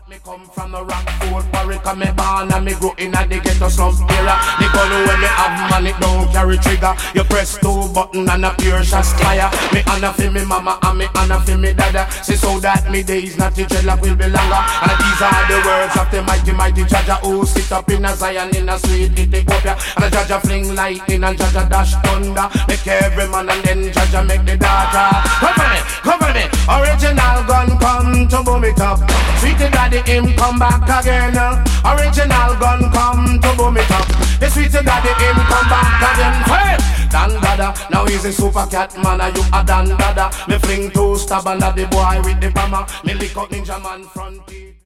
Me come from the Rockford, Warwick, and me born and me grow in a the ghetto slum area. The gun when me have man, it don't carry trigger. You press 2 button and a pure shots fire. Me honor for me mama and me honor for me dada. Say so that me days not the dreadlock will be longer. And these are the words of the mighty Jaja who sit up in a Zion in a sweet Ethiopia. And a Jaja fling lightning and Jaja dash thunder. Make every man and then Jaja make the data. Come for me, original gun come to boom it up. Sweetie daddy him come back again. Original gun come to boom it up. The sweetie daddy him come back again. Hey, Dan Dada, now he's a super cat man and you a Dan Dada. Me fling 2 stab under the boy with the bomber. Me lick up Ninja Man frontier.